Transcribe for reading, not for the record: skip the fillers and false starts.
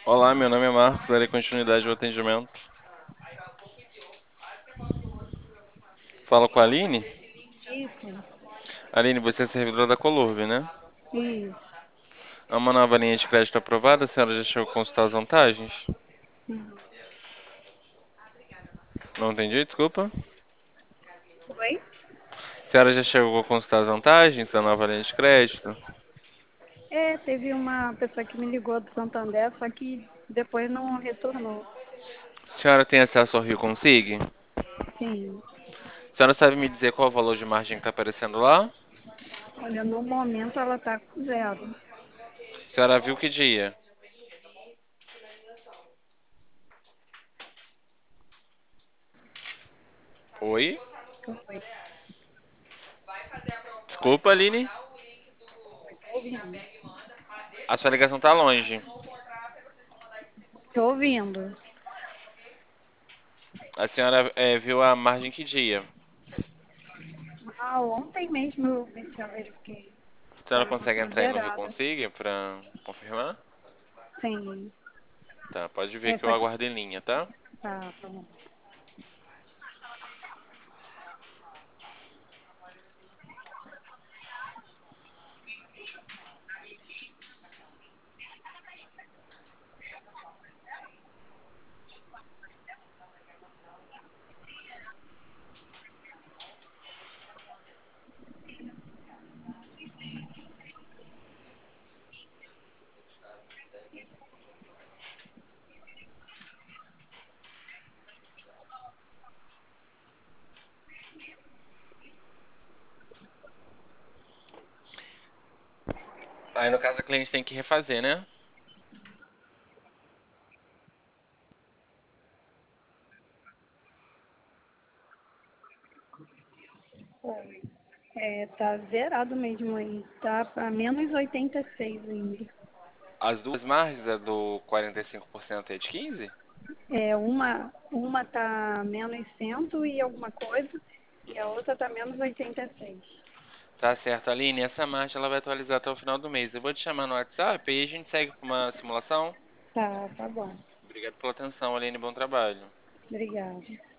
Olá, meu nome é Marcos, darei continuidade ao atendimento. Fala com a Aline? Isso, Aline, você é servidora da Colurb, né? isso. Há uma nova linha de crédito aprovada, a senhora já chegou a consultar as vantagens? Uhum. Não entendi, desculpa. Oi? A senhora já chegou a consultar as vantagens da nova linha de crédito? É, teve uma pessoa que me ligou do Santander, só que depois não retornou. A senhora tem acesso ao Rio Consig? Sim. A senhora sabe me dizer qual o valor de margem que está aparecendo lá? Olha, no momento ela tá com zero. A senhora viu que dia? Oi? Oi, Desculpa, Aline. tô ouvindo. A sua ligação tá longe. Tô ouvindo. A senhora viu a margem que dia? Ah, ontem mesmo eu vi se eu verifiquei. A senhora Tava consegue tudo entrar aí no Rio zerado. Consig para confirmar? Sim. Tá, pode ver É, que eu só que... aguardo em linha, tá? Tá bom. Aí no caso a cliente tem que refazer, né? Oi. É, tá zerado mesmo aí. Tá pra menos 86 ainda. As duas margens, a do 45% e a de 15? É, uma tá menos cento e alguma coisa, e a outra tá menos 86. Tá certo, Aline. Essa margem ela vai atualizar até o final do mês. Eu vou te chamar no WhatsApp e aí a gente segue para uma simulação. Tá, tá bom. Obrigado pela atenção, Aline. Bom trabalho. Obrigada.